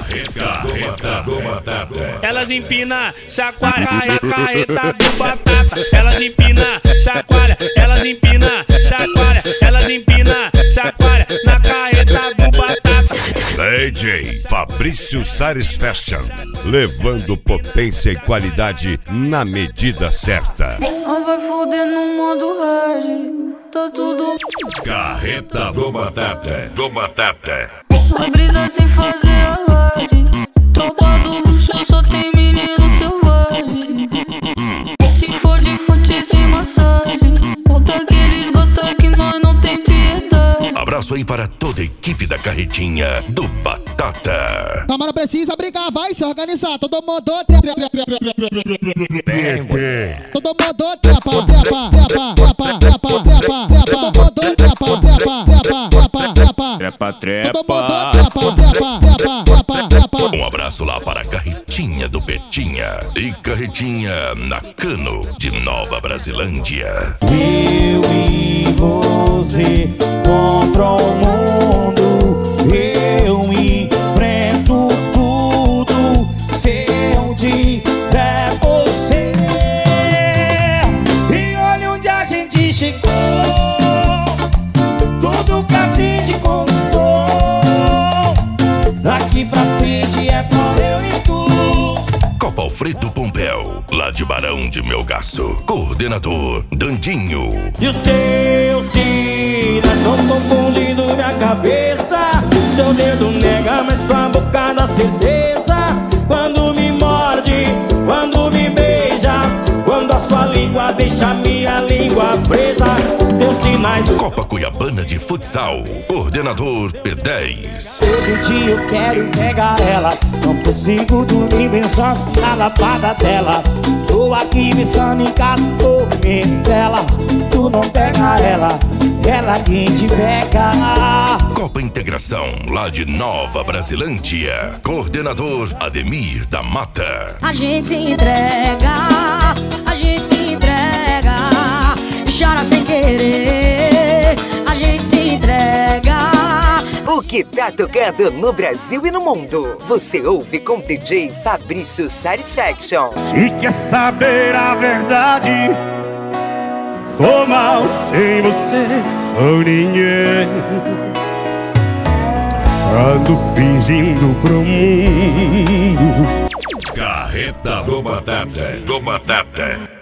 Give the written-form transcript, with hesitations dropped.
Carreta do Batata. Elas empina, chacoalha, carreta do Batata. Elas empina, chacoalha, elas empina, chacoalha, elas empina, chacoalha na carreta do Batata. DJ Fabrício Sares Fashion, levando potência e qualidade na medida certa. Nós vai foder no modo hard, tá tudo. Carreta do Batata. Do Batata. Vai brisa sem fazer alarde. Tropa do luxo só tem menino selvagem. Se for de fute sem massagem, falta que eles gostam que nós não tem piedade. Abraço aí para toda a equipe da carretinha do Batata. Camara precisa brigar, vai se organizar. Todo mundo todo mundo trepa. Um abraço lá para a carretinha do Betinha e carretinha na Cano de Nova Brasilândia. Eu e você contra o mundo, eu enfrento tudo. Se eu tiver você, e olha onde a gente chegou, tudo que a gente conquistou. Daqui pra frente é só eu e tu. Copa Alfredo Pompeu, lá de Barão de Melgaço. Coordenador Dandinho. E os teus cílios estão confundindo minha cabeça. Seu dedo nega, mas sua boca dá certeza. Quando me morde, quando me beija, quando a sua língua deixa minha língua presa. Teus sinais. Copa Cuiabana de Futsal. Coordenador P10. Todo dia eu quero pegar ela, não consigo dormir pensando na lapada dela. Tô aqui pensando em cada movimento dela. Tu não pega ela, ela quem te pega. Copa Integração, lá de Nova Brasilândia. Coordenador Ademir da Mata. A gente entrega, a gente entrega e chora sem querer. A gente entrega. O que tá tocando no Brasil e no mundo, você ouve com DJ Fabrício Sares Fashion. Se quer saber a verdade, tô mal sem você, sou ninguém. Ando fingindo pro mundo. Carreta do Batata. Do Batata.